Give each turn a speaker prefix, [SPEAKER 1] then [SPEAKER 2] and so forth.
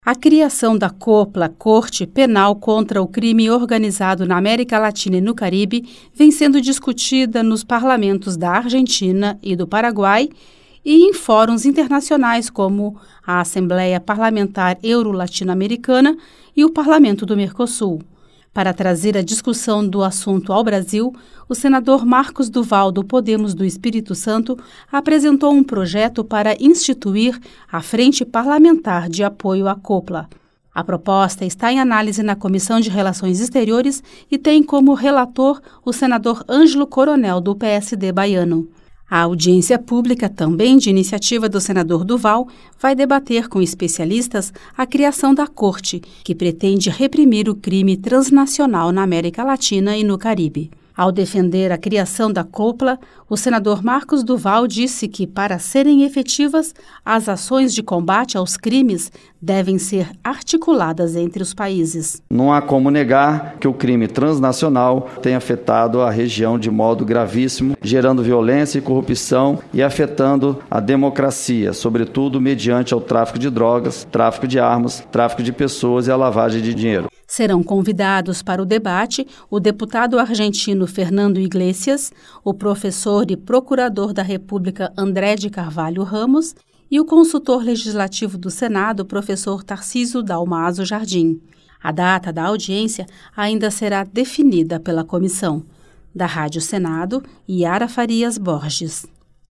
[SPEAKER 1] A criação da COPLA, Corte Penal contra o Crime Organizado na América Latina e no Caribe, vem sendo discutida nos parlamentos da Argentina e do Paraguai e em fóruns internacionais como a Assembleia Parlamentar Euro-Latino-Americana e o Parlamento do Mercosul. Para trazer a discussão do assunto ao Brasil, o senador Marcos Duval, do Podemos do Espírito Santo, apresentou um projeto para instituir a Frente Parlamentar de Apoio à COPLA. A proposta está em análise na Comissão de Relações Exteriores e tem como relator o senador Ângelo Coronel, do PSD baiano. A audiência pública, também de iniciativa do senador Duval, vai debater com especialistas a criação da Corte, que pretende reprimir o crime transnacional na América Latina e no Caribe. Ao defender a criação da COPLA, o senador Marcos Duval disse que, para serem efetivas, as ações de combate aos crimes devem ser articuladas entre os países.
[SPEAKER 2] Não há como negar que o crime transnacional tem afetado a região de modo gravíssimo, gerando violência e corrupção e afetando a democracia, sobretudo mediante ao tráfico de drogas, tráfico de armas, tráfico de pessoas e a lavagem de dinheiro.
[SPEAKER 1] Serão convidados para o debate o deputado argentino Fernando Iglesias, o professor e procurador da República André de Carvalho Ramos e o consultor legislativo do Senado, professor Tarcísio Dalmaso Jardim. A data da audiência ainda será definida pela comissão. Da Rádio Senado, Yara Farias Borges.